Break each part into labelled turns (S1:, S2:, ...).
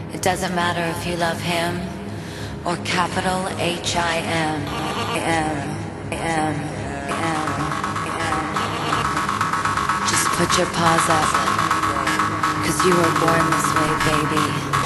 S1: It doesn't matter if you love him or capital H-I-M. Just put your paws up, 'cause you were born this way, baby.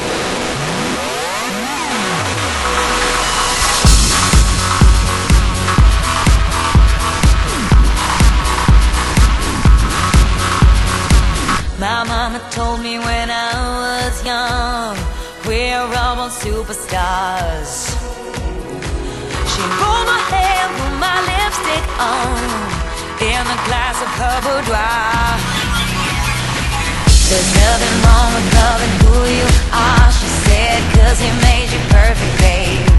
S1: My mama told me when I was young, we're all born superstars. She rolled my hair, put my lipstick on, in a glass of her boudoir. There's nothing wrong with loving who you are, she said, 'cause he made you perfect, babe.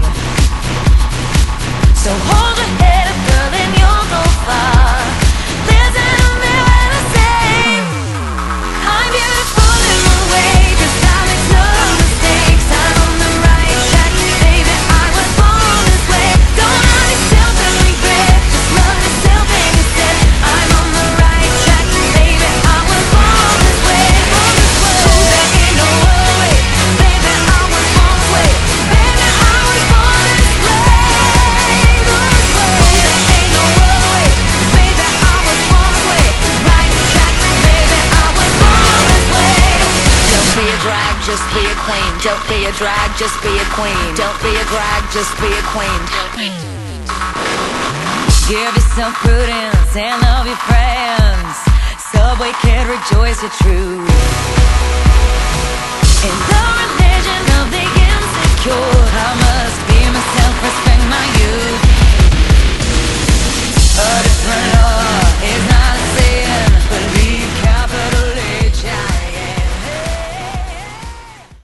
S1: So hold your head up, girl, and you'll go far. Listen to me when I say I'm beautiful in my way, 'cause I make no mistakes. I'm on the right track, baby, I was born this way. Don't hurt yourself and regret, just love yourself instead. I'm on the right track, baby, I was born this way. There ain't no other way, baby, I was born this way. Baby, I was born this way. There ain't no other way, baby, I was born this way. Right track, baby, I was born this way. Don't be a drag, just be a queen. Don't be a drag, just be a queen. Don't be a drag, just be a queen. Give yourself prudence and love your friends. Subway kid, rejoice your truth.